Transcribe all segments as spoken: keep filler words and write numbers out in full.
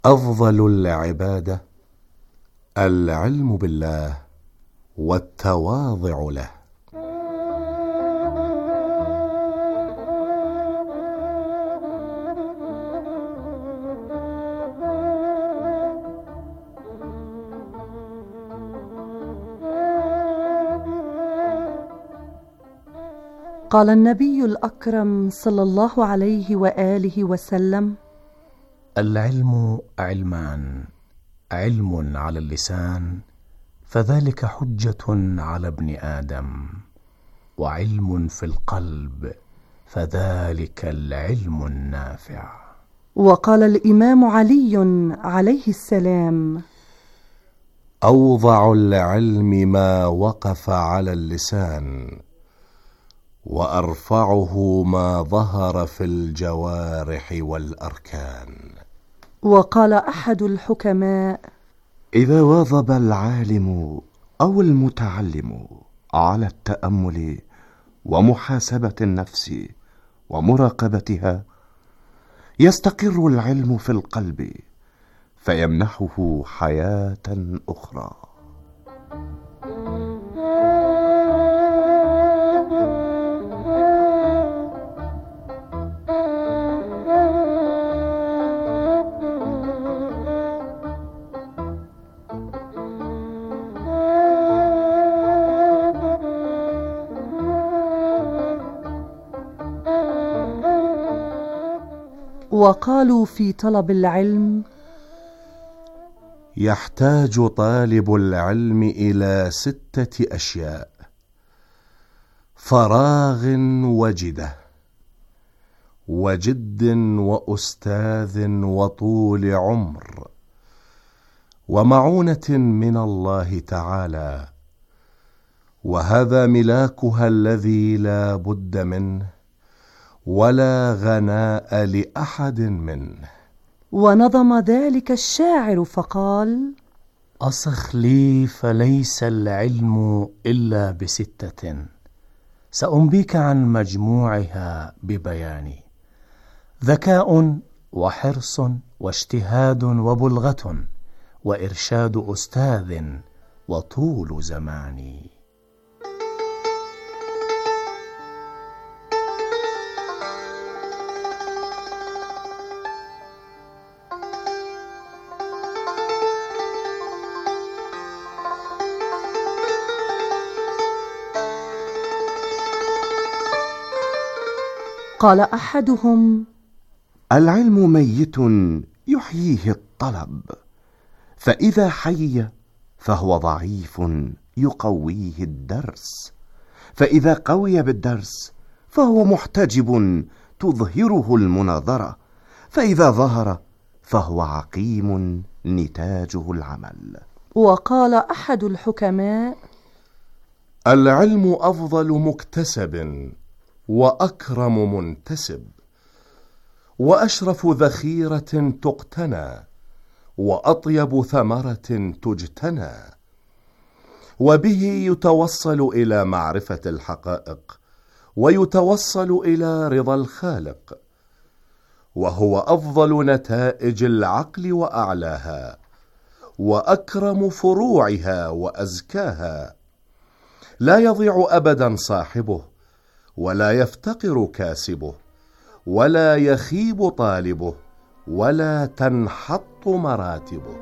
أفضل العبادة العلم بالله والتواضع له. قال النبي الأكرم صلى الله عليه وآله وسلم: العلم علمان، علم على اللسان فذلك حجة على ابن آدم، وعلم في القلب فذلك العلم النافع. وقال الإمام علي عليه السلام: أوضع العلم ما وقف على اللسان، وأرفعه ما ظهر في الجوارح والأركان. وقال أحد الحكماء: إذا واظب العالم أو المتعلم على التأمل ومحاسبة النفس ومراقبتها، يستقر العلم في القلب فيمنحه حياة أخرى. وقالوا في طلب العلم: يحتاج طالب العلم إلى ستة أشياء: فراغ وجدة، وجد وأستاذ وطول عمر، ومعونة من الله تعالى، وهذا ملاكها الذي لا بد منه ولا غناء لأحد منه. ونظم ذلك الشاعر فقال: أصخ لي فليس العلم إلا بستة، سأنبيك عن مجموعها ببياني: ذكاء وحرص واجتهاد وبلغة وإرشاد أستاذ وطول زمان. قال أحدهم: العلم ميت يحييه الطلب، فإذا حي فهو ضعيف يقويه الدرس، فإذا قوي بالدرس فهو محتجب تظهره المناظرة، فإذا ظهر فهو عقيم نتاجه العمل. وقال أحد الحكماء: العلم أفضل مكتسب، وأكرم منتسب، وأشرف ذخيرة تقتنى، وأطيب ثمرة تجتنى، وبه يتوصل إلى معرفة الحقائق، ويتوصل إلى رضا الخالق، وهو أفضل نتائج العقل وأعلاها، وأكرم فروعها وأزكاها. لا يضيع أبدا صاحبه، ولا يفتقر كاسبه، ولا يخيب طالبه، ولا تنحط مراتبه.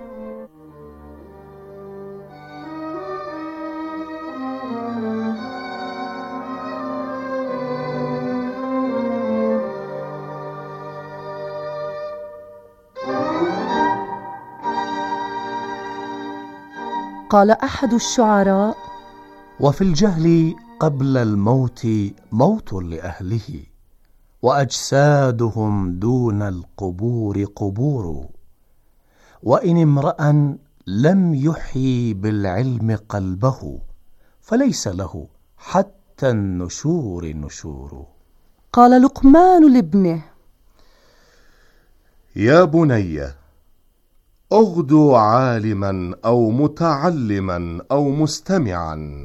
قال أحد الشعراء: وفي الجهل قبل الموت موت لأهله، وأجسادهم دون القبور قبور، وإن امرأ لم يحيي بالعلم قلبه فليس له حتى النشور نشور. قال لقمان لابنه: يا بني، اغدو عالما أو متعلما أو مستمعا.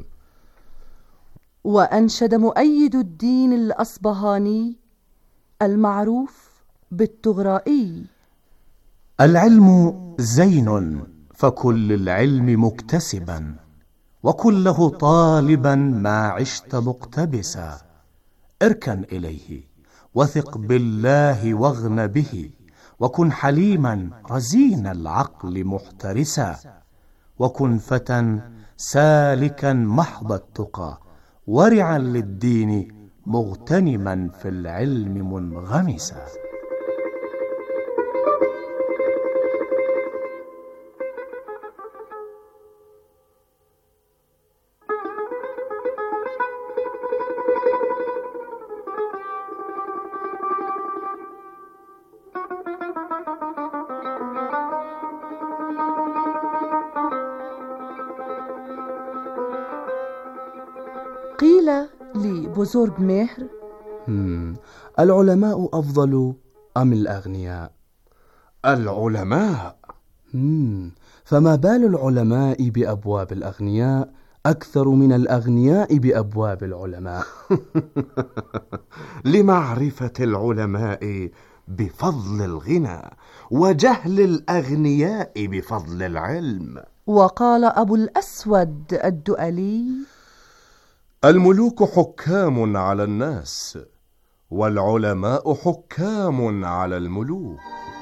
وأنشد مؤيد الدين الأصبهاني المعروف بالطغرائي: العلم زين، فكن للعلم مكتسبا، وكن له طالبا ما عشت مقتبسا. اركن إليه وثق بالله واغن به، وكن حليما رزين العقل محترسا. وكن فتى سالكا محض التقى، ورعا للدين مغتنما في العلم منغمسا. قيل لبوزورغمهر: العلماء أفضل أم الأغنياء؟ العلماء. مم. فما بال العلماء بأبواب الأغنياء أكثر من الأغنياء بأبواب العلماء؟ لمعرفة العلماء بفضل الغنى، وجهل الأغنياء بفضل العلم. وقال أبو الأسود الدؤلي: الملوك حكام على الناس، والعلماء حكام على الملوك.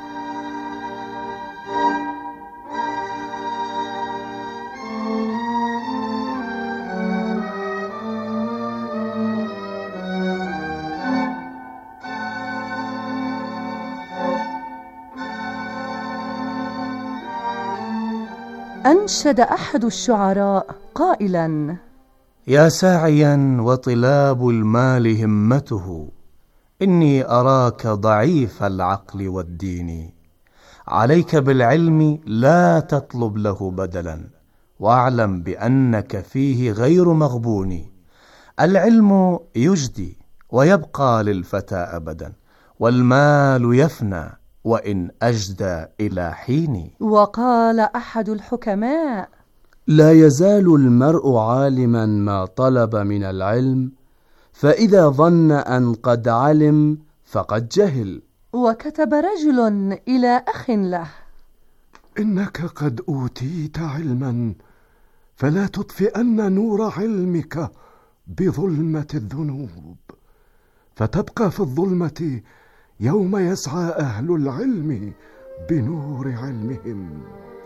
أنشد أحد الشعراء قائلا: يا ساعيا وطلاب المال همته، إني أراك ضعيف العقل والدين. عليك بالعلم لا تطلب له بدلا، واعلم بأنك فيه غير مغبون. العلم يجدي ويبقى للفتى أبدا، والمال يفنى وإن أجدى إلى حين. وقال أحد الحكماء: لا يزال المرء عالما ما طلب من العلم، فإذا ظن أن قد علم فقد جهل. وكتب رجل إلى أخ له: إنك قد أوتيت علما، فلا تطفئن نور علمك بظلمة الذنوب، فتبقى في الظلمة يوم يسعى أهل العلم بنور علمهم.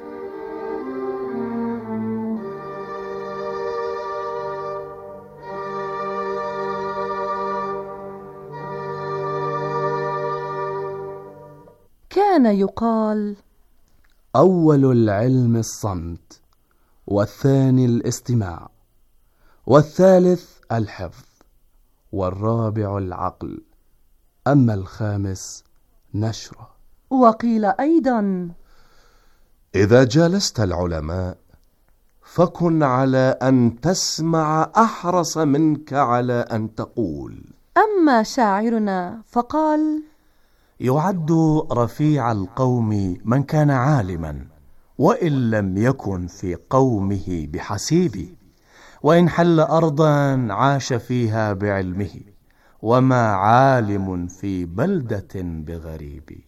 كان يقال: أول العلم الصمت، والثاني الاستماع، والثالث الحفظ، والرابع العقل، أما الخامس نشره. وقيل أيضا: إذا جالست العلماء فكن على أن تسمع أحرص منك على أن تقول. أما شاعرنا فقال: يعد رفيع القوم من كان عالما، وإن لم يكن في قومه بحسيب، وإن حل أرضا عاش فيها بعلمه، وما عالم في بلدة بغريب.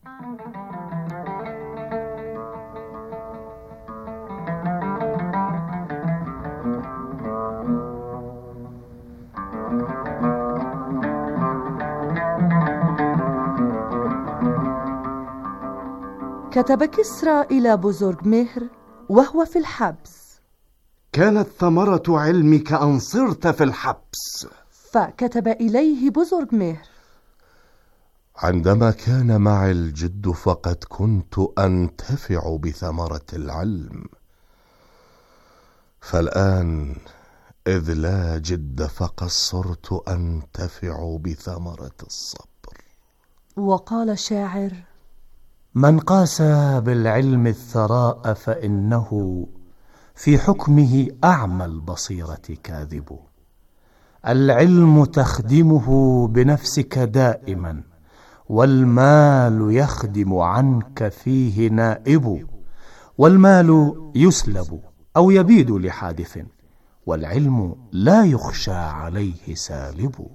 كتب كسرى إلى بوزورغمهر وهو في الحبس: كانت ثمرة علمك أن صرت في الحبس. فكتب إليه بوزورغمهر: عندما كان معي الجد فقد كنت أنتفع بثمرة العلم، فالآن إذ لا جد فقد صرت أنتفع بثمرة الصبر. وقال الشاعر: من قاس بالعلم الثراء فإنه في حكمه أعمى البصيرة كاذب. العلم تخدمه بنفسك دائما، والمال يخدم عنك فيه نائب. والمال يسلب أو يبيد لحادث، والعلم لا يخشى عليه سالب.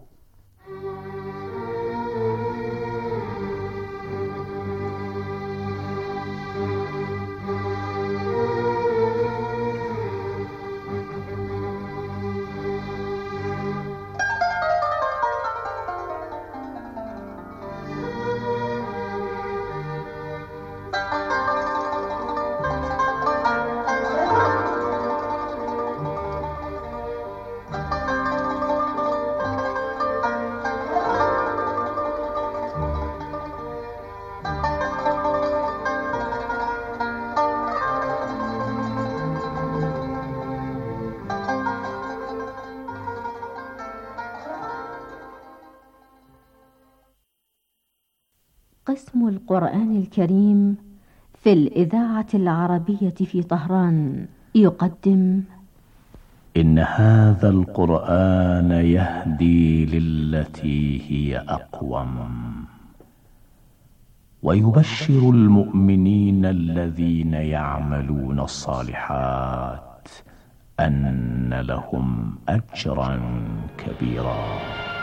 قسم القرآن الكريم في الإذاعة العربية في طهران يقدم: إن هذا القرآن يهدي للتي هي أقوم ويبشر المؤمنين الذين يعملون الصالحات أن لهم أجرا كبيرا.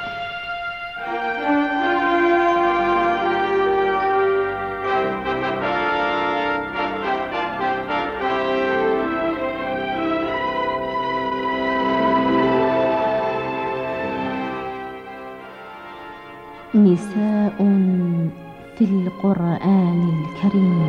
نساء في القرآن الكريم.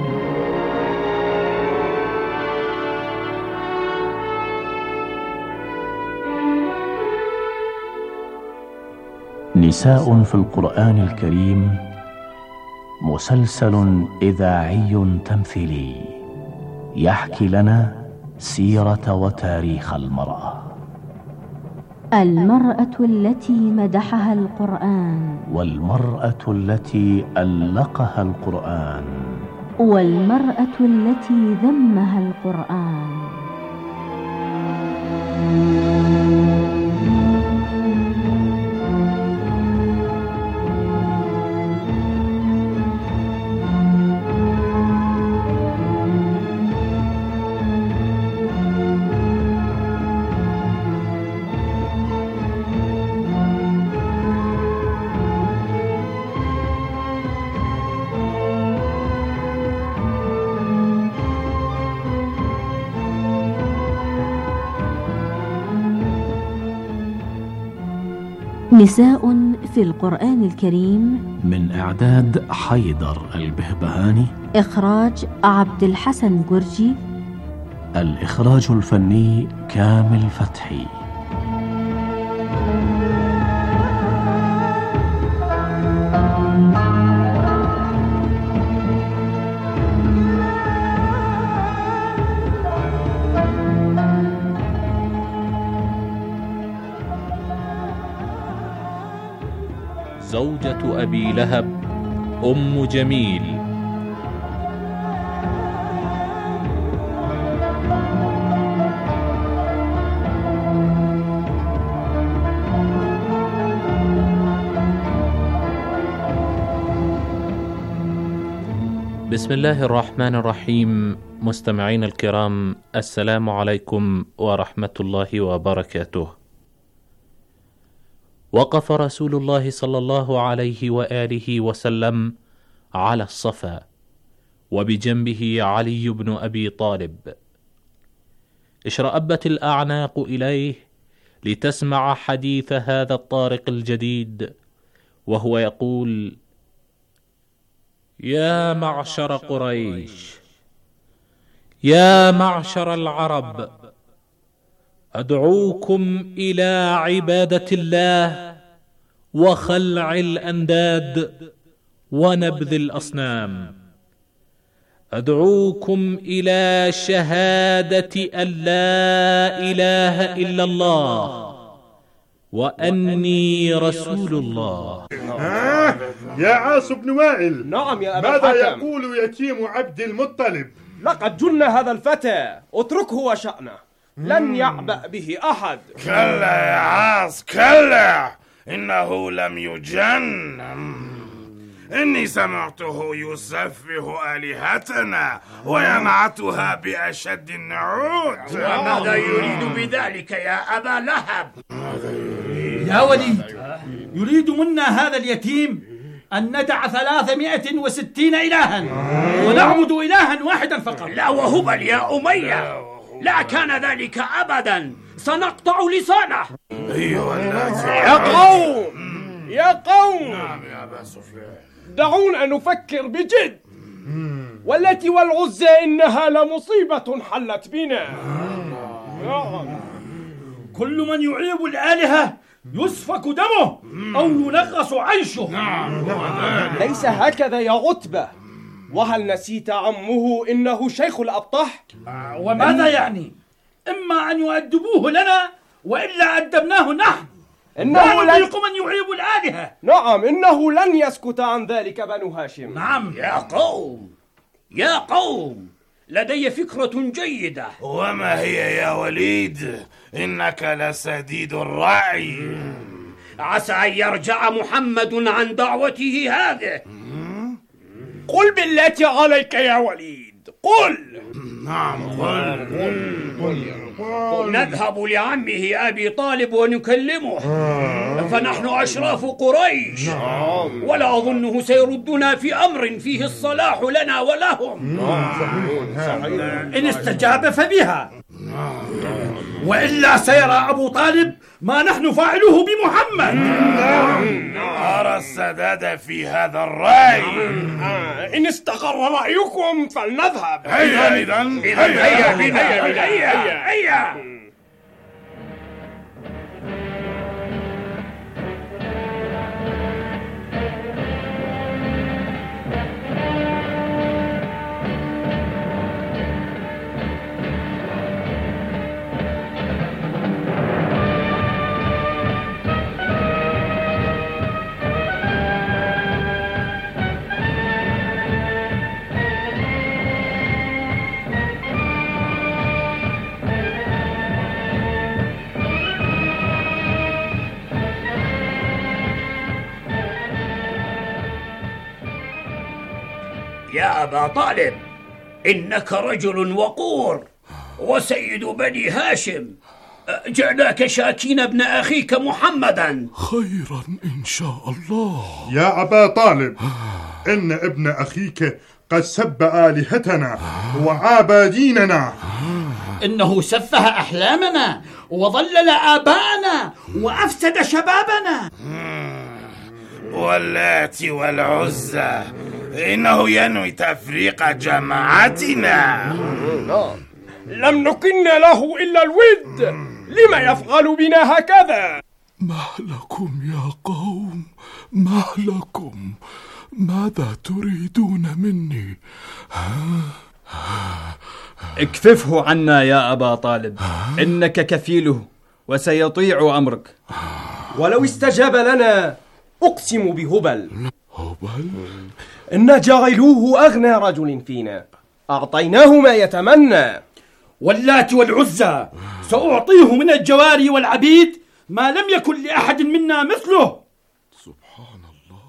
نساء في القرآن الكريم مسلسل إذاعي تمثيلي يحكي لنا سيرة وتاريخ المرأة. المرأة التي مدحها القرآن، والمرأة التي ألقها القرآن، والمرأة التي ذمها القرآن. نساء في القرآن الكريم، من إعداد حيدر البهبهاني، إخراج عبد الحسن جرجي، الإخراج الفني كامل فتحي. زوجة أبي لهب أم جميل. بسم الله الرحمن الرحيم. مستمعين الكرام، السلام عليكم ورحمة الله وبركاته. وقف رسول الله صلى الله عليه وآله وسلم على الصفا، وبجنبه علي بن أبي طالب. اشرأبت الأعناق إليه لتسمع حديث هذا الطارق الجديد، وهو يقول: يا معشر قريش، يا معشر العرب، أدعوكم إلى عبادة الله وخلع الأنداد ونبذ الأصنام. أدعوكم إلى شهادة أن لا إله إلا الله وأني رسول الله. آه يا عاص بن وائل. نعم يا أبا ماذا الحكم؟ يقول يتيم عبد المطلب؟ لقد جن هذا الفتى، اتركه وشأنه، لن يعبأ به أحد. كلا يا عاص كلا، إنه لم يجن. إني سمعته يسفه آلهتنا وينعتها بأشد النعوت. وماذا يريد بذلك يا أبا لهب؟ يا وليد، يريد منا هذا اليتيم أن ندع ثلاثمائة وستين إلها ونعبد إلها واحدا فقط. لا وهبل يا أمية، لا كان ذلك أبدا، سنقطع لسانه. أيها الناس يا قوم يا قوم، نعم يا أبا سفيان، دعونا نفكر بجد. والتي والعزى إنها لمصيبة حلت بنا. كل من يعيب الآلهة يسفك دمه أو ينغص عيشه. ليس هكذا يا عتبة. وهل نسيت عمه إنه شيخ الأبطح؟ وماذا يعني؟ إما أن يؤدبوه لنا وإلا أدبناه نحن. إنه لا نطيق من يعيب الآلهة. نعم، إنه لن يسكت عن ذلك بنو هاشم. نعم. يا قوم يا قوم لدي فكرة جيدة. وما هي يا وليد؟ إنك لسديد الرأي. عسى أن يرجع محمد عن دعوته هذه. قل بالتي عليك يا وليد، قل. نعم قل قل نذهب لعمه أبي طالب ونكلمه، فنحن أشراف قريش، ولا أظنه سيردنا في أمر فيه الصلاح لنا ولهم. إن استجاب فبها، وإلا سيرى أبو طالب ما نحن فاعلوه بمحمد. أرى السداد في هذا الرأي. إن استقر رأيكم فلنذهب. هيا إذن هيا هيا هيا هيا. يا أبا طالب، إنك رجل وقور وسيد بني هاشم. جئناك شاكين ابن أخيك محمدا. خيرا إن شاء الله. يا أبا طالب، إن ابن أخيك قد سب آلهتنا وعاب ديننا. إنه سفه أحلامنا وضلل آباءنا وأفسد شبابنا. واللات والعزى، إنه ينوي تفريق جماعتنا. لم نكن له إلا الود، لما يفعل بنا هكذا؟ ما لكم يا قوم؟ ما لكم؟ ماذا تريدون مني؟ اكففه عنا يا أبا طالب، إنك كفيله وسيطيع أمرك. ولو استجاب لنا أقسم بهبل. هبل؟ إن جعلوه أغنى رجل فينا، أعطيناه ما يتمنى. واللات والعزى، سأعطيه من الجواري والعبيد ما لم يكن لأحد منا مثله. سبحان الله.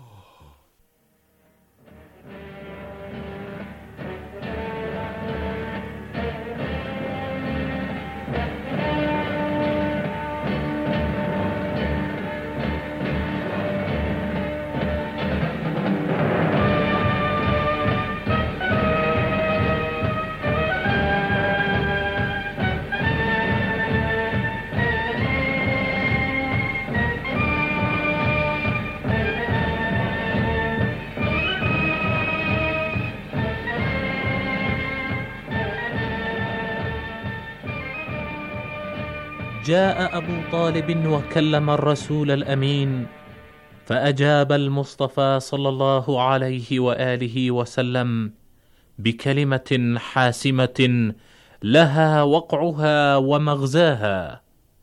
جاء أبو طالب وكلم الرسول الأمين، فأجاب المصطفى صلى الله عليه وآله وسلم بكلمة حاسمة لها وقعها ومغزاها.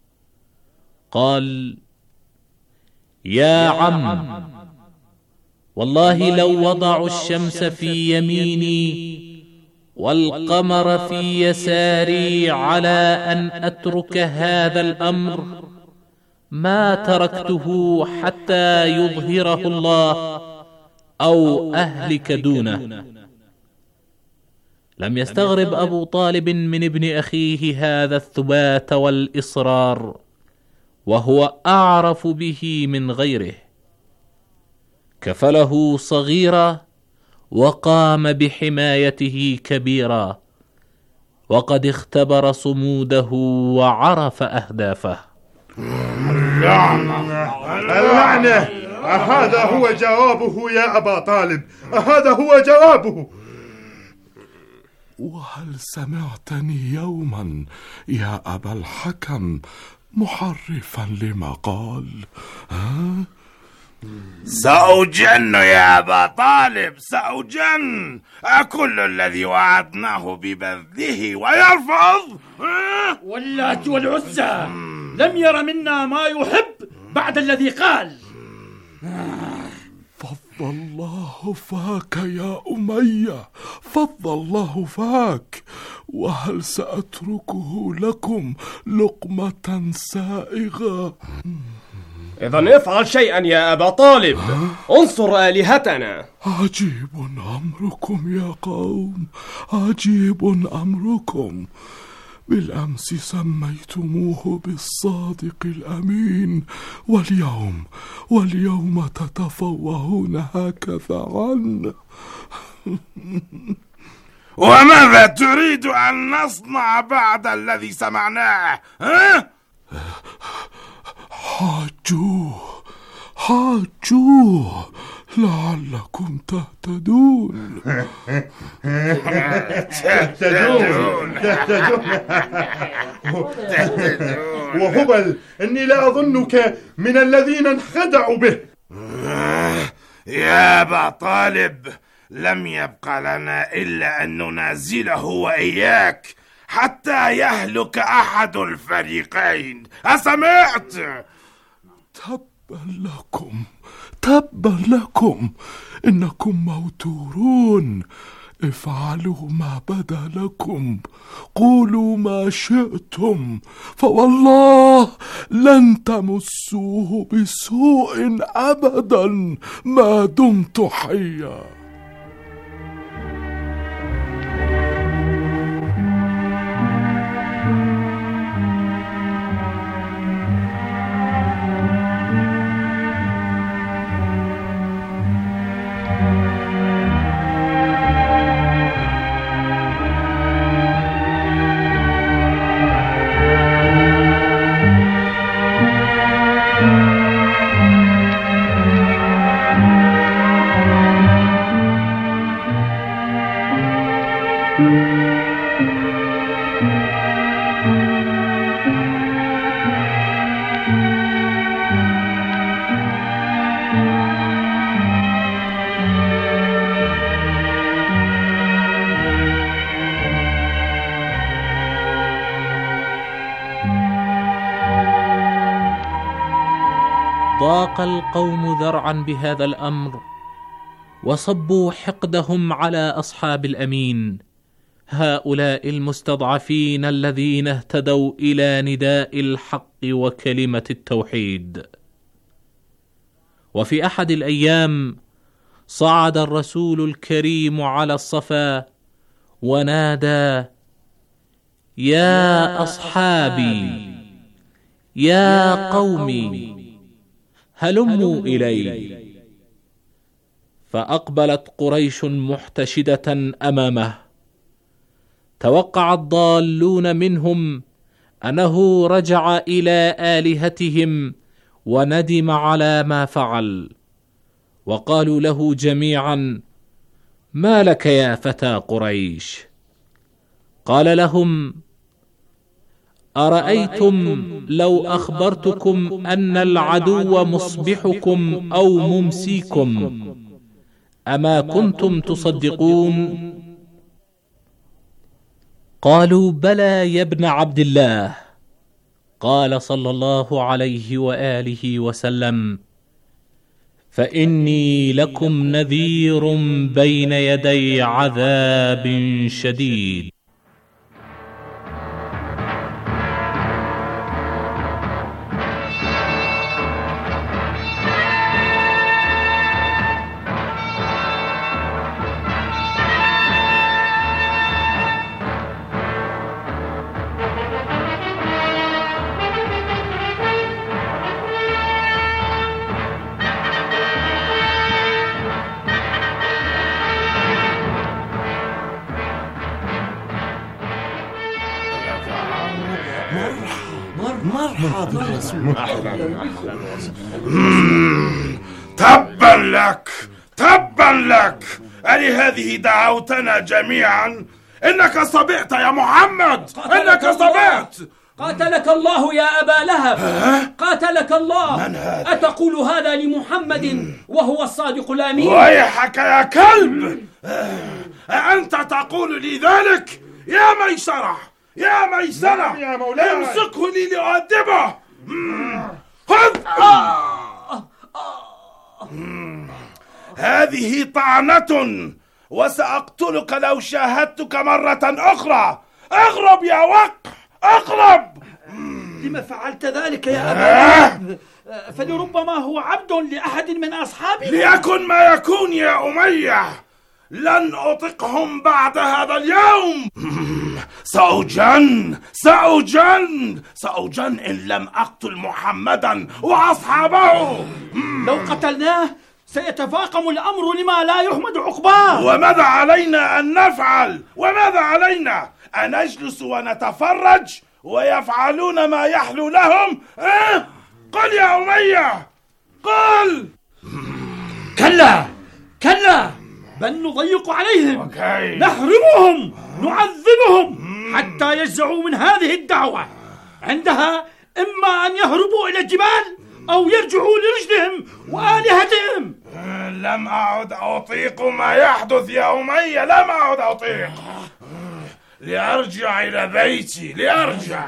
قال: يا عم، والله لو وضعوا الشمس في يميني والقمر في يساري على أن أترك هذا الأمر ما تركته حتى يظهره الله أو أهلك دونه. لم يستغرب أبو طالب من ابن أخيه هذا الثبات والإصرار، وهو أعرف به من غيره. كفله صغيرا وقام بحمايته كبيرا، وقد اختبر صموده وعرف أهدافه. اللعنة اللعنة، أهذا هو جوابه يا أبا طالب؟ أهذا هو جوابه؟ وهل سمعتني يوما يا أبا الحكم محرفا لما قال؟ ها؟ سأجن يا أبا طالب، سأجن. أكل الذي وعدناه ببذله ويرفض؟ واللات والعزى، لم ير منا ما يحب بعد الذي قال. فض الله فاك يا أمية، فض الله فاك، وهل سأتركه لكم لقمة سائغة؟ إذن افعل شيئا يا أبا طالب، انصر آلهتنا. عجيب أمركم يا قوم، عجيب أمركم. بالأمس سميتموه بالصادق الأمين، واليوم واليوم تتفوهون هكذا عنه. وماذا تريد أن نصنع بعد الذي سمعناه؟ ها؟ حاجوه حاجوه لعلكم تهتدون. تهتدون وهبل، إني لا أظنك من الذين انخدعوا به. يا أبا طالب، لم يبق لنا إلا أن ننازله وإياك حتى يهلك أحد الفريقين. أسمعت؟ تبا لكم، تبا لكم، إنكم موتورون. افعلوا ما بدا لكم، قولوا ما شئتم، فوالله لن تمسوه بسوء أبدا ما دمت حيا. ضاق القوم ذرعا بهذا الأمر، وصبوا حقدهم على أصحاب الأمين، هؤلاء المستضعفين الذين اهتدوا إلى نداء الحق وكلمة التوحيد. وفي أحد الأيام صعد الرسول الكريم على الصفا ونادى: يا أصحابي، يا قومي، هلموا إلي. فأقبلت قريش محتشدة أمامه. توقع الضالون منهم أنه رجع إلى آلهتهم وندم على ما فعل، وقالوا له جميعا: ما لك يا فتى قريش؟ قال لهم: أرأيتم لو أخبرتكم أن العدو مصبحكم أو ممسيكم، أما كنتم تصدقون؟ قالوا: بلى يا ابن عبد الله. قال صلى الله عليه وآله وسلم: فإني لكم نذير بين يدي عذاب شديد. تبا لك، تبا لك، ألهذه دعوتنا جميعا؟ إنك صبعت يا محمد، إنك صبعت. قاتلك الله يا أبا لهب، قاتلك الله. من هذا؟ أتقول هذا لمحمد وهو الصادق الأمين؟ ويحك يا كلب، أنت تقول لي ذلك؟ يا ميسرة، يا ميسرة، يا مولاي، امسكه لي لأؤدبه. خذ. هذه طعنة، وسأقتلك لو شاهدتك مرة أخرى. اغرب يا وق، اغرب. لما فعلت ذلك يا أبا؟ فلربما هو عبد لأحد من أصحابنا. ليكن ما يكون يا أمية، لن أطقهم بعد هذا اليوم. سأجن سأجن سأجن إن لم أقتل محمدا وأصحابه. لو قتلناه سيتفاقم الأمر لما لا يحمد عقباه. وماذا علينا أن نفعل؟ وماذا علينا أن نجلس ونتفرج ويفعلون ما يحلو لهم؟ أه؟ قل يا أمية، قل. كلا كلا، بل نضيق عليهم. أوكي. نحرمهم، نعذبهم حتى يجزعوا من هذه الدعوة. عندها إما أن يهربوا إلى الجبال أو يرجعوا لرشدهم وآلهتهم. لم أعد أطيق ما يحدث يا أمية، لم أعد أطيق. لأرجع إلى بيتي، لأرجع.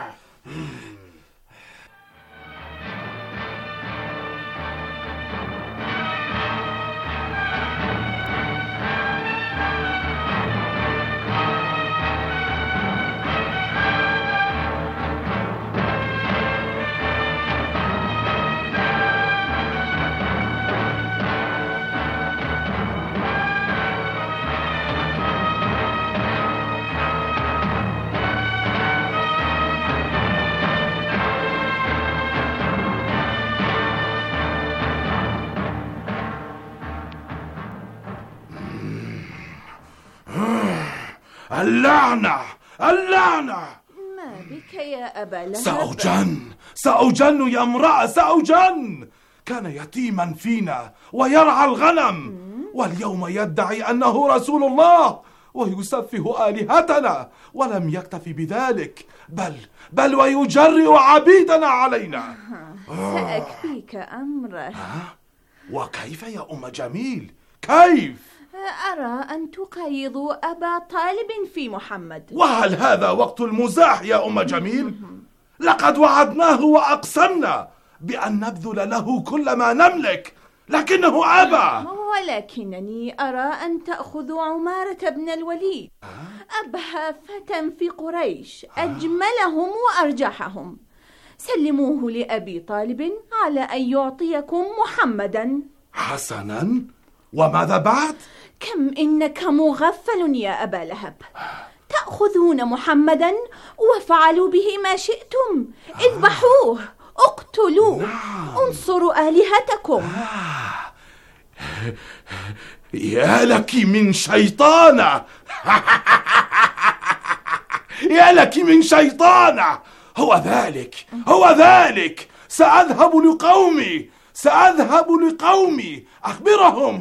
اللعنة اللعنة. ما بك يا أبا لهب؟ سأجن سأجن يا امرأة، سأجن. كان يتيما فينا ويرعى الغنم، واليوم يدعي أنه رسول الله ويسفه آلهتنا، ولم يكتف بذلك، بل بل ويجرئ عبيدنا علينا. سأكفيك أمره. وكيف يا أم جميل؟ كيف؟ أرى أن تقيضوا أبا طالب في محمد. وهل هذا وقت المزاح يا أم جميل؟ لقد وعدناه وأقسمنا بأن نبذل له كل ما نملك، لكنه أبى. ولكنني أرى أن تأخذوا عمارة بن الوليد، أبهى فتى في قريش، أجملهم وأرجحهم. سلموه لأبي طالب على أن يعطيكم محمدا. حسنا، وماذا بعد؟ كم إنك مغفل يا أبا لهب. تأخذون محمدا وفعلوا به ما شئتم. اذبحوه، اقتلوه، انصروا آلهتكم. يا لك من شيطانة. يا لك من شيطانة. هو ذلك هو ذلك سأذهب لقومي سأذهب لقومي أخبرهم.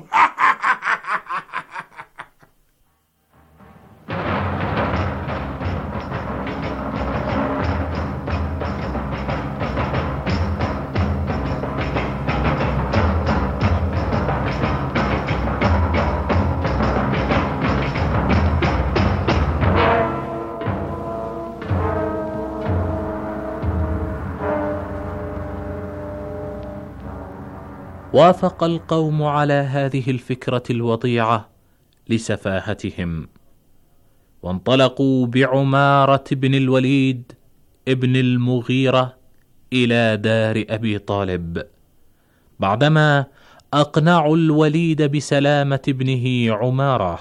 وافق القوم على هذه الفكرة الوضيعة لسفاهتهم، وانطلقوا بعمارة بن الوليد ابن المغيرة إلى دار أبي طالب، بعدما أقنعوا الوليد بسلامة ابنه عمارة.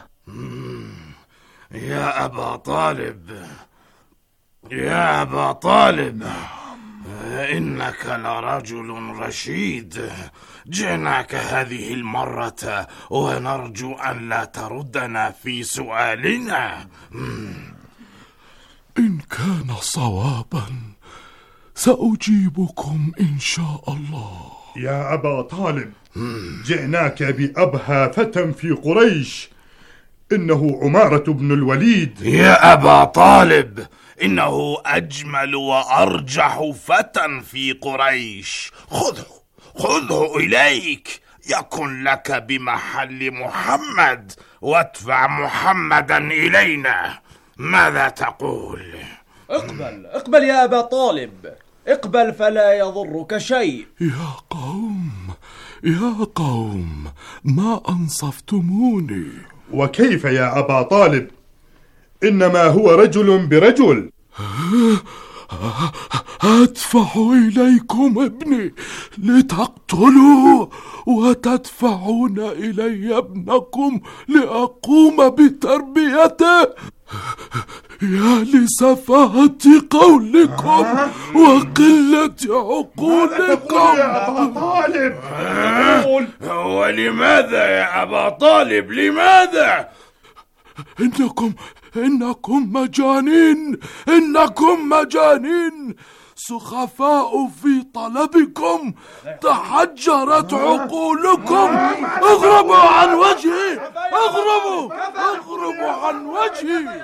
يا أبا طالب يا أبا طالب، إنك لرجل رشيد. جئناك هذه المرة ونرجو أن لا تردنا في سؤالنا. إن كان صوابا سأجيبكم إن شاء الله. يا أبا طالب، جئناك بأبهى فتى في قريش، إنه عمارة بن الوليد. يا أبا طالب، إنه أجمل وأرجح فتى في قريش. خذه خذه إليك، يكن لك بمحل محمد، وادفع محمدا إلينا. ماذا تقول؟ اقبل اقبل يا أبا طالب، اقبل فلا يضرك شيء. يا قوم يا قوم ما أنصفتموني. وكيف يا أبا طالب؟ إنما هو رجل برجل. أدفع إليكم ابني لتقتلوه وتدفعون إلي ابنكم لأقوم بتربيته. يا لسفاهة قولكم وقلة عقولكم. يا أبا طالب ولماذا يا أبا طالب لماذا؟ إنكم إنكم مجانين إنكم مجانين سخفاء في طلبكم. تحجرت عقولكم. اغربوا عن وجهي اغربوا اغربوا عن وجهي.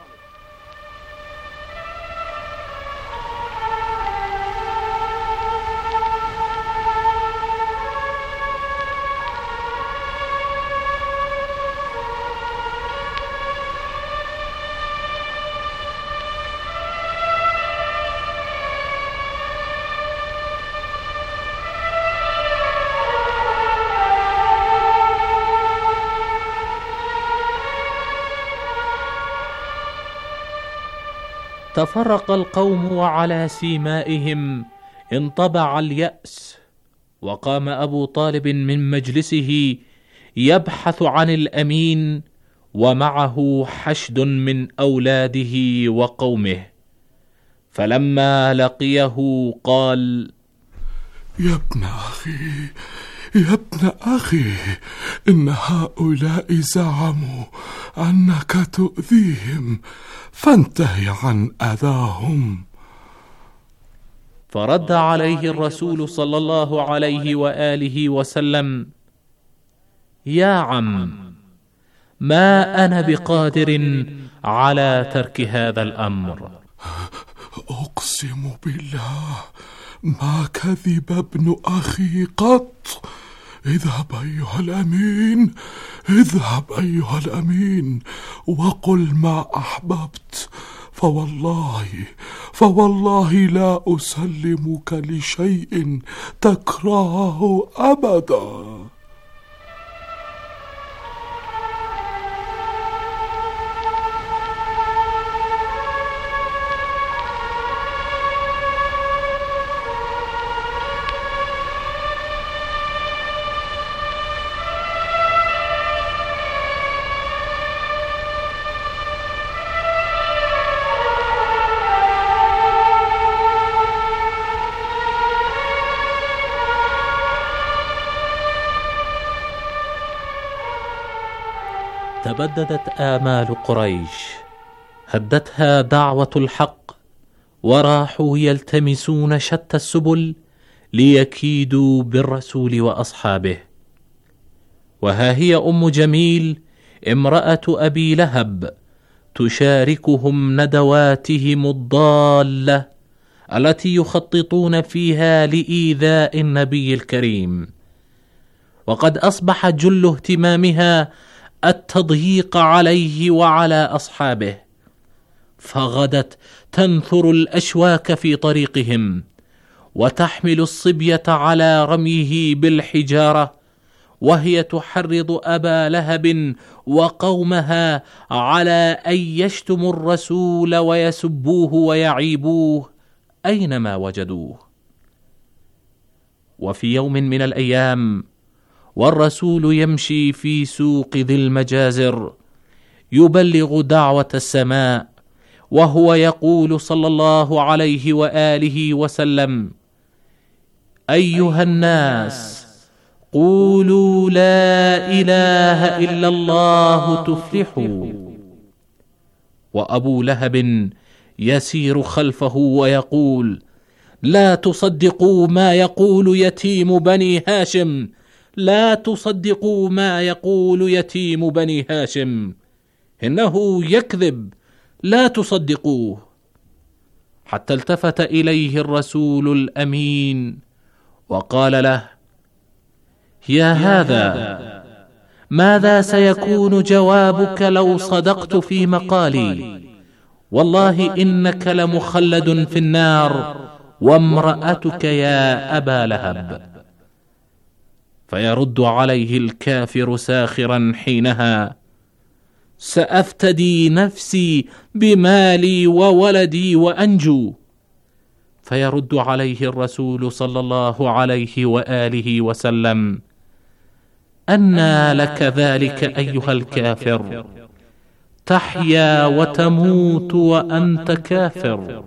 تفرق القوم وعلى سيمائهم انطبع اليأس، وقام أبو طالب من مجلسه يبحث عن الأمين ومعه حشد من أولاده وقومه، فلما لقيه قال: يا ابن أخي يا ابن أخي إن هؤلاء زعموا أنك تؤذيهم فانتهي عن أذاهم. فرد عليه الرسول صلى الله عليه وآله وسلم: يا عم، ما أنا بقادر على ترك هذا الأمر. أقسم بالله ما كذب ابن أخي قط. اذهب أيها الأمين اذهب أيها الأمين وقل ما أحببت، فوالله فوالله لا أسلمك لشيء تكرهه أبدا. تبددت آمال قريش، هدتها دعوة الحق، وراحوا يلتمسون شتى السبل ليكيدوا بالرسول وأصحابه. وها هي أم جميل امرأة أبي لهب تشاركهم ندواتهم الضالة التي يخططون فيها لإيذاء النبي الكريم، وقد أصبح جل اهتمامها التضييق عليه وعلى أصحابه، فغدت تنثر الأشواك في طريقهم وتحمل الصبية على رميه بالحجارة، وهي تحرض أبا لهب وقومها على أن يشتموا الرسول ويسبوه ويعيبوه أينما وجدوه. وفي يوم من الأيام والرسول يمشي في سوق ذي المجازر يبلغ دعوة السماء، وهو يقول صلى الله عليه وآله وسلم: أيها الناس، قولوا لا إله إلا الله تفلحوا. وأبو لهب يسير خلفه ويقول: لا تصدقوا ما يقول يتيم بني هاشم، لا تصدقوا ما يقول يتيم بني هاشم، إنه يكذب، لا تصدقوه. حتى التفت إليه الرسول الأمين وقال له: يا هذا، ماذا سيكون جوابك لو صدقت في مقالي؟ والله إنك لمخلد في النار وامرأتك يا أبا لهب. فيرد عليه الكافر ساخرا حينها: سأفتدي نفسي بمالي وولدي وأنجو. فيرد عليه الرسول صلى الله عليه وآله وسلم: أنى لك ذلك أيها الكافر؟ تحيا وتموت وأنت كافر.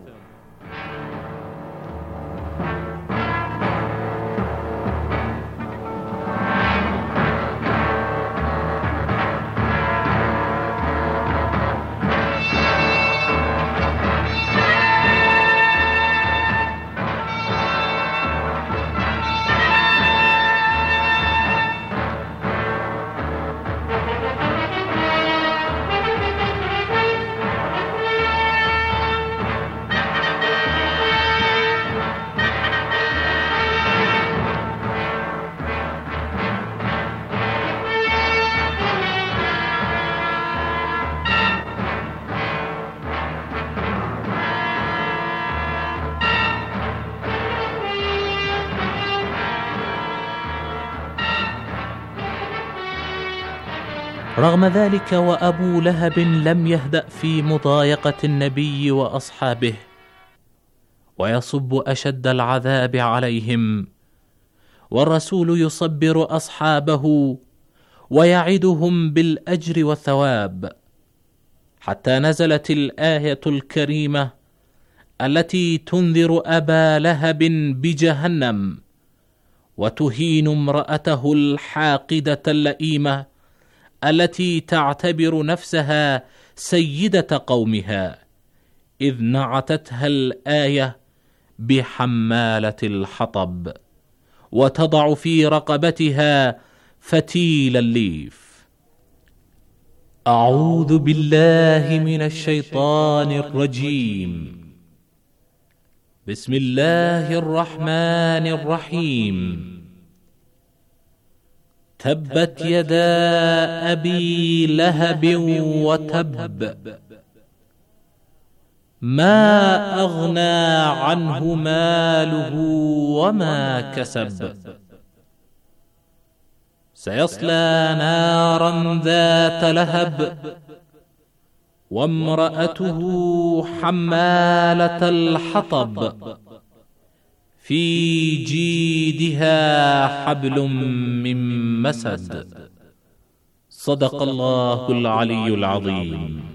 رغم ذلك وأبو لهب لم يهدأ في مضايقة النبي وأصحابه، ويصب أشد العذاب عليهم، والرسول يصبر أصحابه ويعدهم بالأجر والثواب، حتى نزلت الآية الكريمة التي تنذر أبا لهب بجهنم، وتهين امرأته الحاقدة اللئيمة التي تعتبر نفسها سيدة قومها، إذ نعتتها الآية بحمالة الحطب، وتضع في رقبتها فتيل الليف. أعوذ بالله من الشيطان الرجيم. بسم الله الرحمن الرحيم. تبت يدا أبي لهب وتب، ما أغنى عنه ماله وما كسب، سيصلى نارا ذات لهب، وامرأته حمالة الحطب، في جيدها حبل من مسد. صدق الله العلي العظيم.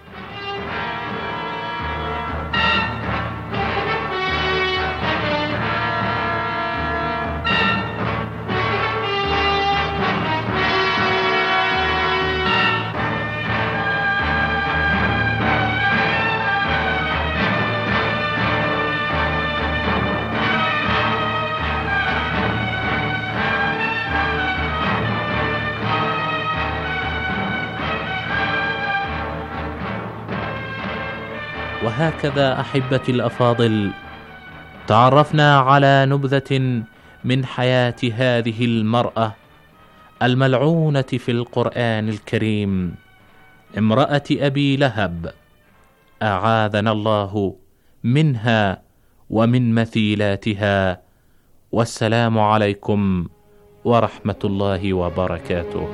وهكذا أحبتي الأفاضل تعرفنا على نبذة من حياة هذه المرأة الملعونة في القرآن الكريم، امرأة أبي لهب، أعاذنا الله منها ومن مثيلاتها. والسلام عليكم ورحمة الله وبركاته.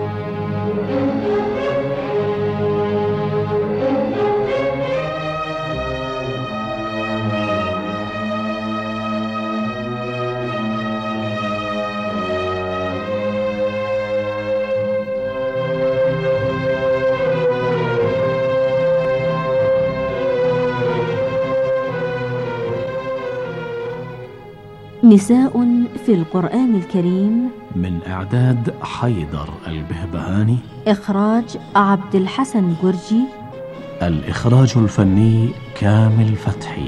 نساء في القرآن الكريم، من إعداد حيدر البهبهاني، إخراج عبد الحسن جرجي، الإخراج الفني كامل فتحي.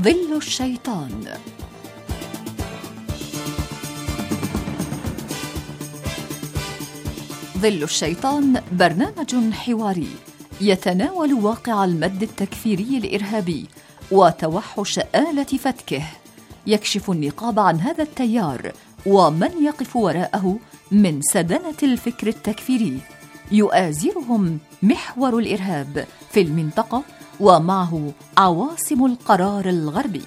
ظل الشيطان. ظل الشيطان برنامج حواري يتناول واقع المد التكفيري الإرهابي وتوحش آلة فتكه، يكشف النقاب عن هذا التيار ومن يقف وراءه من سدنة الفكر التكفيري، يؤازرهم محور الإرهاب في المنطقة ومعه عواصم القرار الغربي.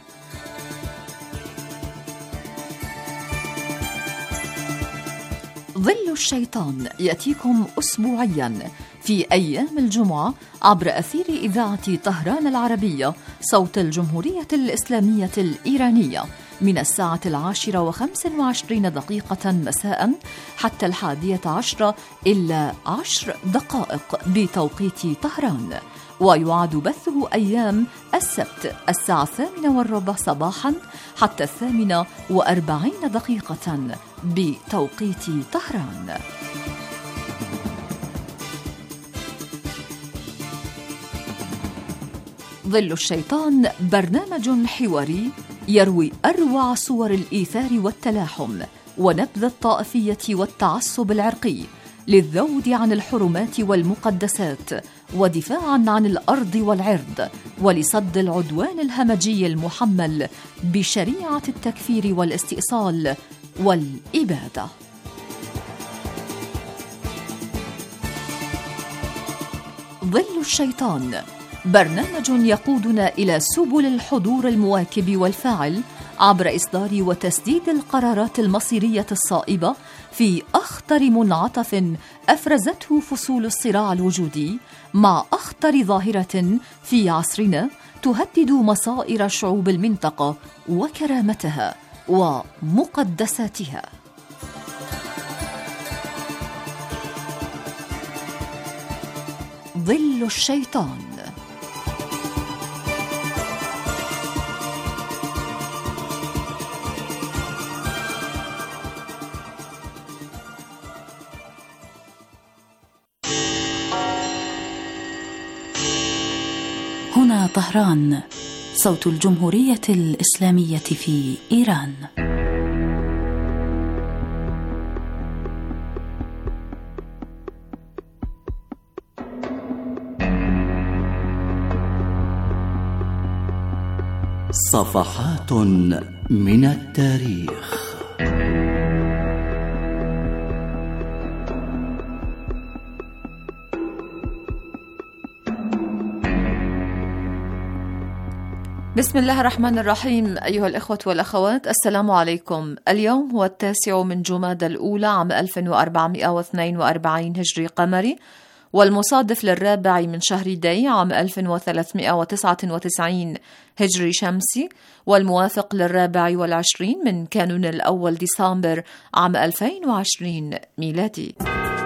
ظل الشيطان يأتيكم أسبوعياً في أيام الجمعة عبر أثير إذاعة طهران العربية صوت الجمهورية الإسلامية الإيرانية من الساعة العاشرة وخمس وعشرين دقيقة مساء حتى الحادية عشرة إلا عشر دقائق بتوقيت طهران، ويعاد بثه أيام السبت الساعة الثامنة والربع صباحا حتى الثامنة وأربعين دقيقة بتوقيت طهران. ظل الشيطان برنامج حواري يروي أروع صور الإيثار والتلاحم ونبذ الطائفية والتعصب العرقي للذود عن الحرمات والمقدسات ودفاعا عن الأرض والعرض ولصد العدوان الهمجي المحمل بشريعة التكفير والاستئصال والإبادة. ظل الشيطان برنامج يقودنا إلى سبل الحضور المواكب والفاعل عبر إصدار وتسديد القرارات المصيرية الصائبة في أخطر منعطف أفرزته فصول الصراع الوجودي مع أخطر ظاهرة في عصرنا تهدد مصائر شعوب المنطقة وكرامتها ومقدساتها. ظل الشيطان. هنا طهران، صوت الجمهورية الإسلامية في إيران. صفحات من التاريخ. بسم الله الرحمن الرحيم. أيها الإخوة والأخوات، السلام عليكم. اليوم هو التاسع من جمادى الأولى عام ألف وأربعمائة واثنين وأربعين هجري قمري، والمصادف للرابع من شهر دي عام ألف وثلاثمائة وتسعة وتسعين هجري شمسي، والموافق للرابع والعشرين من كانون الأول ديسمبر عام ألفين وعشرين ميلادي.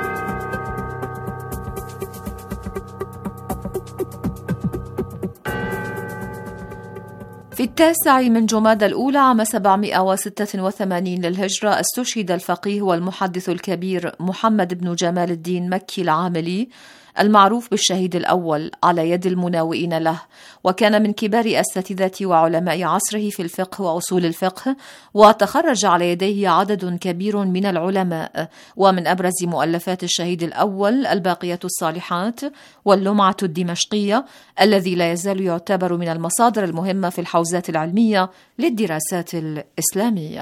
في التاسع من جمادى الأولى عام سبعمائة وستة وثمانين للهجرة استشهد الفقيه والمحدث الكبير محمد بن جمال الدين مكي العاملي المعروف بالشهيد الأول على يد المناوئين له، وكان من كبار أساتذة وعلماء عصره في الفقه وأصول الفقه، وتخرج على يديه عدد كبير من العلماء. ومن أبرز مؤلفات الشهيد الأول الباقية الصالحات واللمعة الدمشقية الذي لا يزال يعتبر من المصادر المهمة في الحوزات العلمية للدراسات الإسلامية.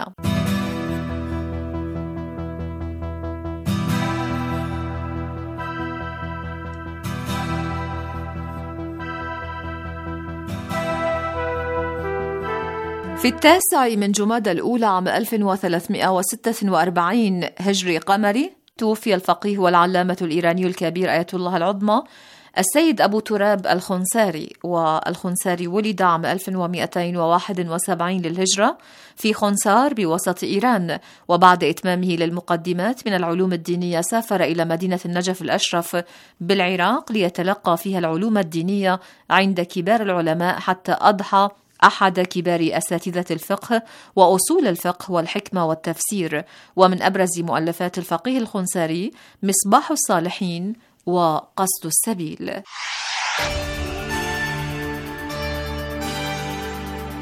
في التاسع من جمادى الأولى عام ألف وثلاثمائة وستة وأربعين هجري قمري توفي الفقيه والعلامة الإيراني الكبير آية الله العظمى السيد أبو تراب الخنساري. والخنساري ولد عام ألف ومئتين وواحد وسبعين للهجرة في خنسار بوسط إيران، وبعد إتمامه للمقدمات من العلوم الدينية سافر إلى مدينة النجف الأشرف بالعراق ليتلقى فيها العلوم الدينية عند كبار العلماء حتى أضحى أحد كبار أساتذة الفقه وأصول الفقه والحكمة والتفسير. ومن أبرز مؤلفات الفقيه الخنساري مصباح الصالحين وقصد السبيل.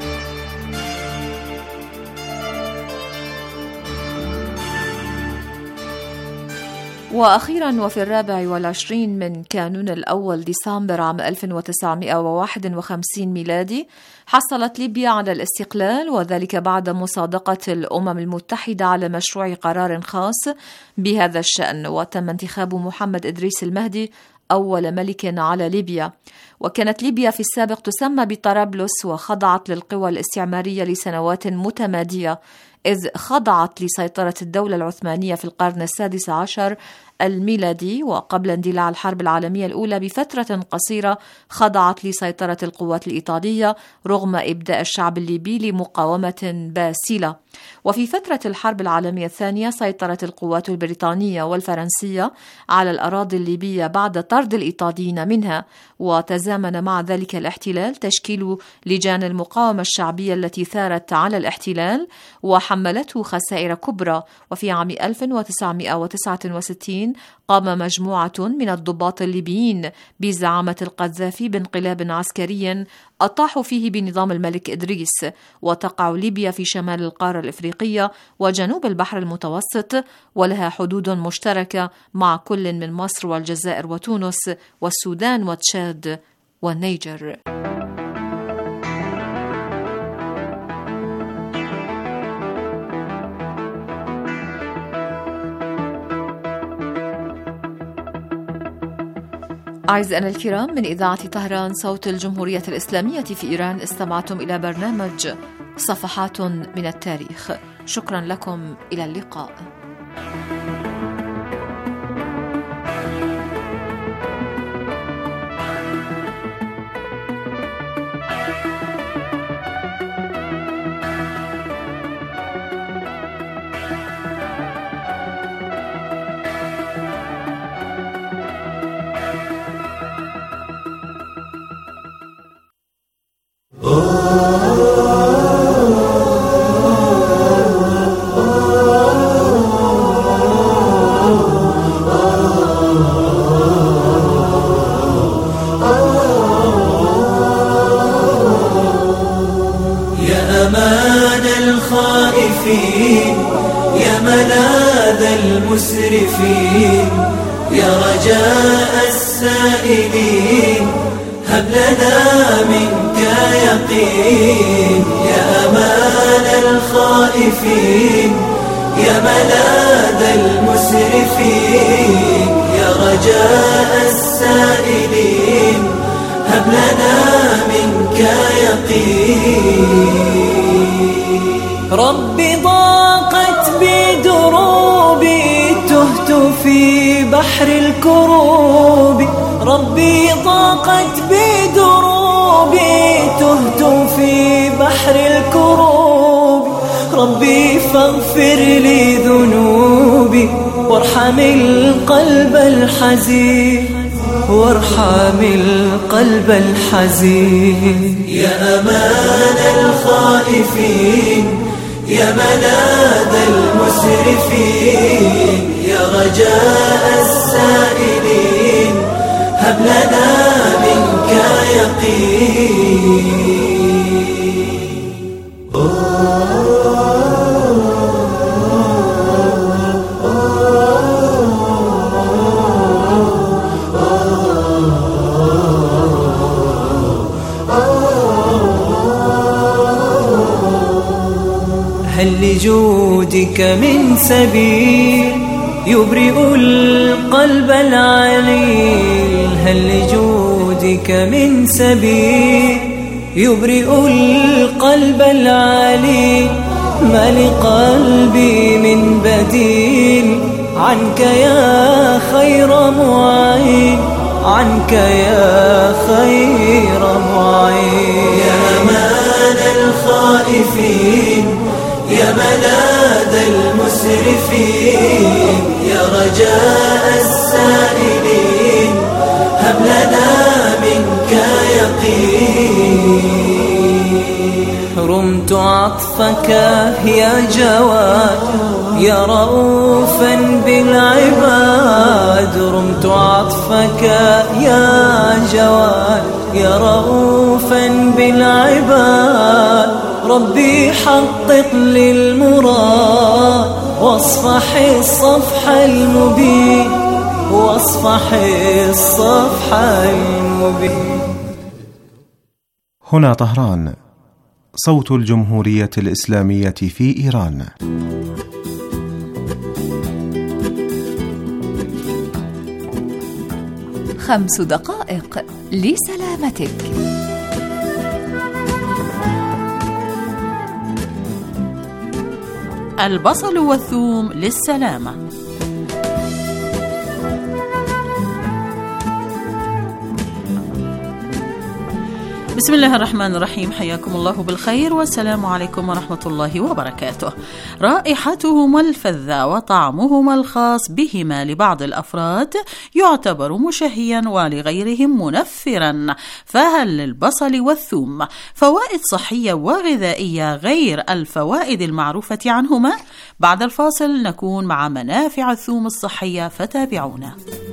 وأخيرا وفي الرابع والعشرين من كانون الأول ديسمبر عام ألف وتسعمائة وواحد وخمسين ميلادي حصلت ليبيا على الاستقلال، وذلك بعد مصادقة الأمم المتحدة على مشروع قرار خاص بهذا الشأن، وتم انتخاب محمد إدريس المهدي أول ملك على ليبيا. وكانت ليبيا في السابق تسمى بطرابلس، وخضعت للقوى الاستعمارية لسنوات متمادية، إذ خضعت لسيطرة الدولة العثمانية في القرن السادس عشر الميلادي، وقبل اندلاع الحرب العالمية الأولى بفترة قصيرة خضعت لسيطرة القوات الإيطالية رغم إبداء الشعب الليبي لمقاومة باسلة. وفي فترة الحرب العالمية الثانية سيطرت القوات البريطانية والفرنسية على الأراضي الليبية بعد طرد الإيطاليين منها، وتزامن مع ذلك الاحتلال تشكيل لجان المقاومة الشعبية التي ثارت على الاحتلال وحملته خسائر كبرى. وفي عام ألف وتسعمائة وتسعة وستين قام مجموعة من الضباط الليبيين بزعامة القذافي بانقلاب عسكري أطاحوا فيه بنظام الملك إدريس. وتقع ليبيا في شمال القارة الإفريقية وجنوب البحر المتوسط، ولها حدود مشتركة مع كل من مصر والجزائر وتونس والسودان وتشاد والنيجر. أعزائنا الكرام، من إذاعة طهران صوت الجمهورية الإسلامية في إيران استمعتم إلى برنامج صفحات من التاريخ. شكرا لكم، إلى اللقاء. يا ملاذ المسرفين، يا رجاء السائلين، هب لنا منك يقين. يا أمان الخائفين، يا ملاذ المسرفين، يا رجاء السائلين، هب لنا منك يقين. ربي ضاقت بدروبي، تهت في بحر الكروب. ربي ضاقت بدروبي، تهت في بحر الكروب. ربي فاغفر لي ذنوبي، وارحم القلب الحزين، وارحم القلب الحزين. يا أمان الخائفين، يا ملاذ المسرفين، يا رجاء السائلين، هب لنا منك يقين. هل لجودك من سبيل يبرئ القلب العليل؟ هل لجودك من سبيل يبرئ القلب العليل؟ ما لقلبي من بديل عنك يا خير معين، عنك يا خير معين. يا أمان الخائفين، يا ملاذ المسرفين، يا رجاء السائلين، هب لنا منك يقين. رمت عطفك يا جواد، يا رؤوفا بالعباد. رمت عطفك يا جواد، يا رؤوفا بالعباد. ربي حقق للمراد، واصفح الصفح المبين، واصفحي الصفح المبين. هنا طهران، صوت الجمهورية الإسلامية في إيران. خمس دقائق لسلامتك. البصل والثوم للسلامة. بسم الله الرحمن الرحيم، حياكم الله بالخير والسلام عليكم ورحمة الله وبركاته. رائحتهما الفذة وطعمهما الخاص بهما لبعض الأفراد يعتبر مشهيا ولغيرهم منفرا، فهل للبصل والثوم فوائد صحية وغذائية غير الفوائد المعروفة عنهما؟ بعد الفاصل نكون مع منافع الثوم الصحية، فتابعونا.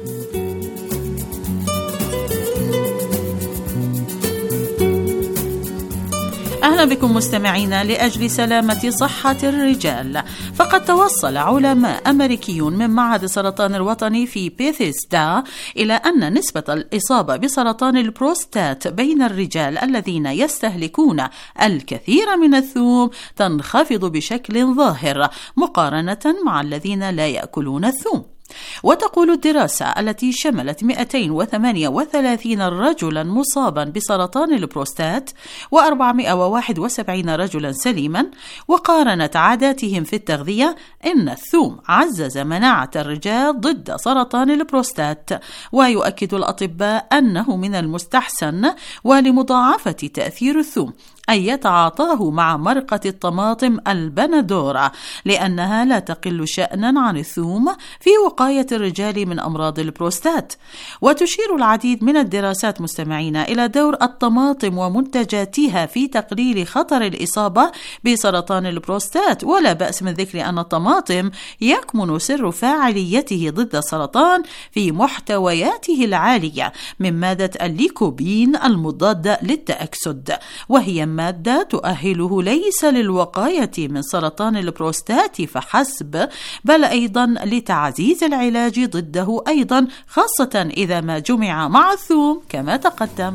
أهلا بكم مستمعينا. لأجل سلامة صحة الرجال، فقد توصل علماء أمريكيون من معهد السرطان الوطني في بيثيسدا إلى أن نسبة الإصابة بسرطان البروستات بين الرجال الذين يستهلكون الكثير من الثوم تنخفض بشكل ظاهر مقارنة مع الذين لا يأكلون الثوم. وتقول الدراسة التي شملت مئتين وثمانية وثلاثين رجلا مصابا بسرطان البروستات وأربعمئة وواحد وسبعين رجلا سليما، وقارنت عاداتهم في التغذية، إن الثوم عزز مناعة الرجال ضد سرطان البروستات. ويؤكد الأطباء أنه من المستحسن ولمضاعفة تأثير الثوم أن يتعاطاه مع مرقة الطماطم البندورة، لأنها لا تقل شأنا عن الثوم في وقاية الرجال من أمراض البروستات. وتشير العديد من الدراسات مستمعين إلى دور الطماطم ومنتجاتها في تقليل خطر الإصابة بسرطان البروستات. ولا بأس من ذكر أن الطماطم يكمن سر فاعليته ضد السرطان في محتوياته العالية من مادة الليكوبين المضادة للتأكسد، وهي مادة تؤهله ليس للوقاية من سرطان البروستات فحسب، بل أيضا لتعزيز العلاج ضده أيضا، خاصة إذا ما جمع مع الثوم كما تقدم.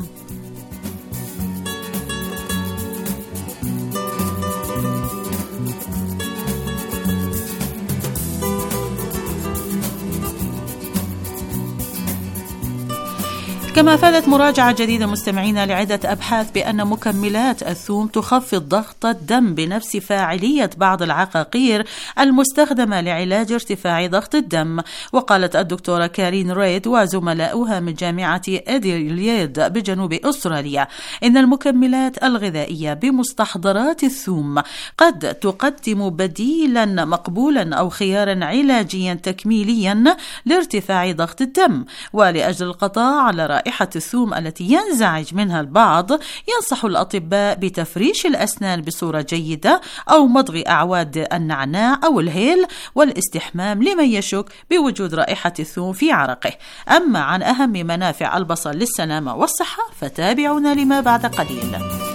كما أفادت مراجعة جديدة مستمعين لعدة أبحاث بأن مكملات الثوم تخفض ضغط الدم بنفس فاعلية بعض العقاقير المستخدمة لعلاج ارتفاع ضغط الدم. وقالت الدكتورة كارين ريد وزملاؤها من جامعة أديليد بجنوب أستراليا إن المكملات الغذائية بمستحضرات الثوم قد تقدم بديلا مقبولا أو خيارا علاجيا تكميليا لارتفاع ضغط الدم. ولأجل القضاء على رائحة الثوم التي ينزعج منها البعض، ينصح الأطباء بتفريش الأسنان بصورة جيدة أو مضغ أعواد النعناع أو الهيل والاستحمام لمن يشك بوجود رائحة الثوم في عرقه. أما عن أهم منافع البصل للسلامة والصحة فتابعونا لما بعد قليل.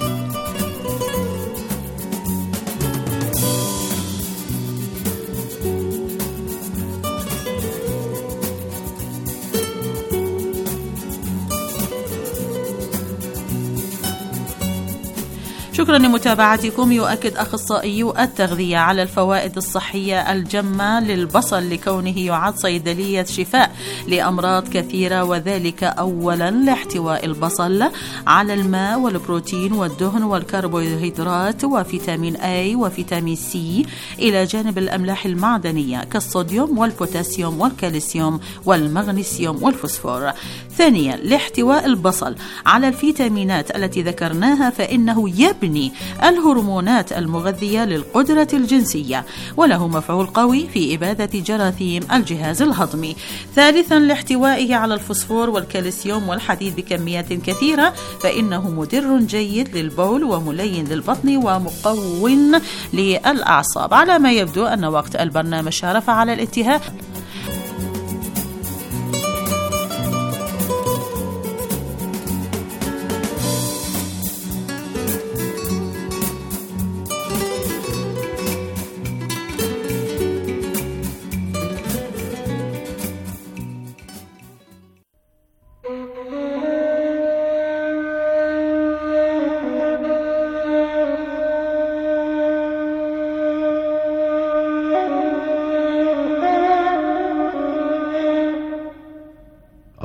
شكرا لمتابعتكم. يؤكد أخصائي التغذية على الفوائد الصحية الجمة للبصل لكونه يعد صيدلية شفاء لأمراض كثيرة، وذلك أولا لاحتواء البصل على الماء والبروتين والدهن والكربوهيدرات وفيتامين A وفيتامين C، إلى جانب الأملاح المعدنية كالصوديوم والبوتاسيوم والكالسيوم والمغنيسيوم والفوسفور. ثانيا لاحتواء البصل على الفيتامينات التي ذكرناها، فإنه يبني الهرمونات المغذية للقدرة الجنسية، وله مفعول قوي في إبادة جراثيم الجهاز الهضمي. ثالثا لاحتوائه على الفوسفور والكالسيوم والحديد بكميات كثيرة، فإنه مدر جيد للبول وملين للبطن ومقوٍ للأعصاب. على ما يبدو أن وقت البرنامج شارف على الانتهاء.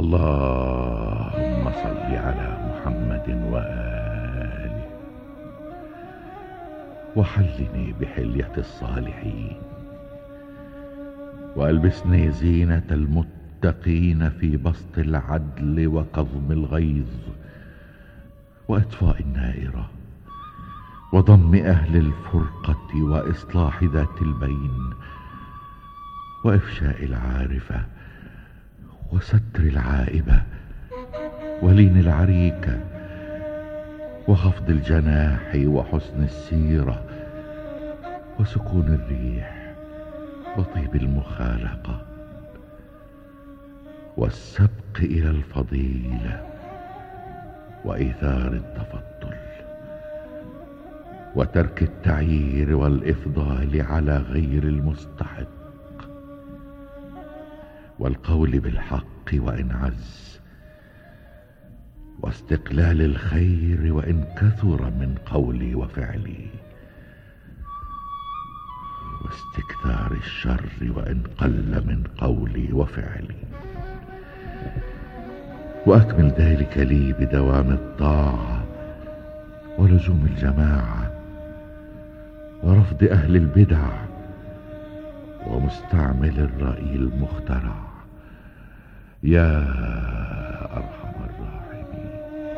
اللهم صل على محمد وآله وحلني بحلية الصالحين وألبسني زينة المتقين في بسط العدل وكظم الغيظ وإطفاء النائرة وضم أهل الفرقة وإصلاح ذات البين وإفشاء العارفة وستر العائبة ولين العريكة وخفض الجناح وحسن السيرة وسكون الريح وطيب المخالقة والسبق إلى الفضيلة وإيثار التفضل وترك التعيير والإفضال على غير المستحق والقول بالحق وإن عز واستقلال الخير وإن كثر من قولي وفعلي واستكثار الشر وإن قل من قولي وفعلي وأكمل ذلك لي بدوام الطاعة ولزوم الجماعة ورفض أهل البدع ومستعمل الرأي المخترع يا أرحم الراحمين.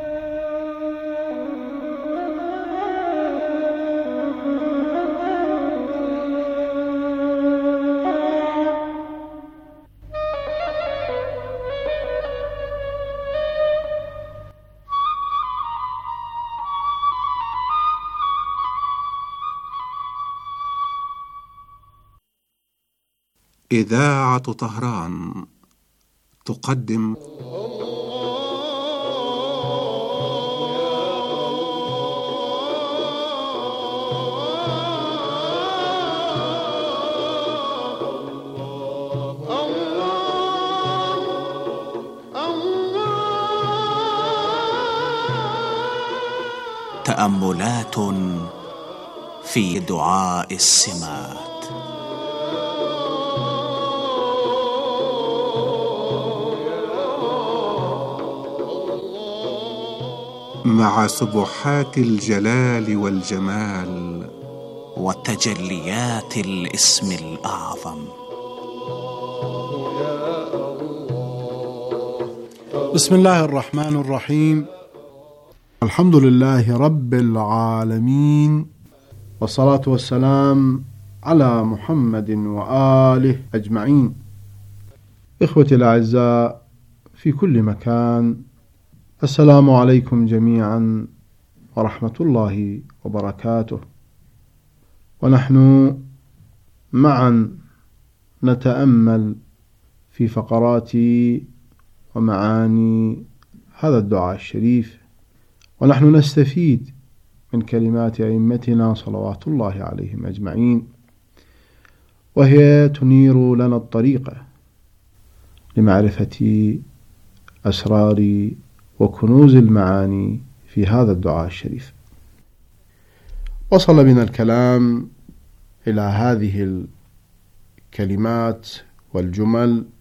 إذاعة طهران تقدم تأملات في دعاء السمات. مع سبحات الجلال والجمال وتجليات الاسم الأعظم. بسم الله الرحمن الرحيم. الحمد لله رب العالمين، والصلاة والسلام على محمد وآله أجمعين. إخوتي الأعزاء في كل مكان، السلام عليكم جميعا ورحمة الله وبركاته. ونحن معا نتأمل في فقرات ومعاني هذا الدعاء الشريف، ونحن نستفيد من كلمات أئمتنا صلوات الله عليهم أجمعين، وهي تنير لنا الطريق لمعرفة أسرار وكنوز المعاني في هذا الدعاء الشريف. وصل بنا الكلام إلى هذه الكلمات والجمل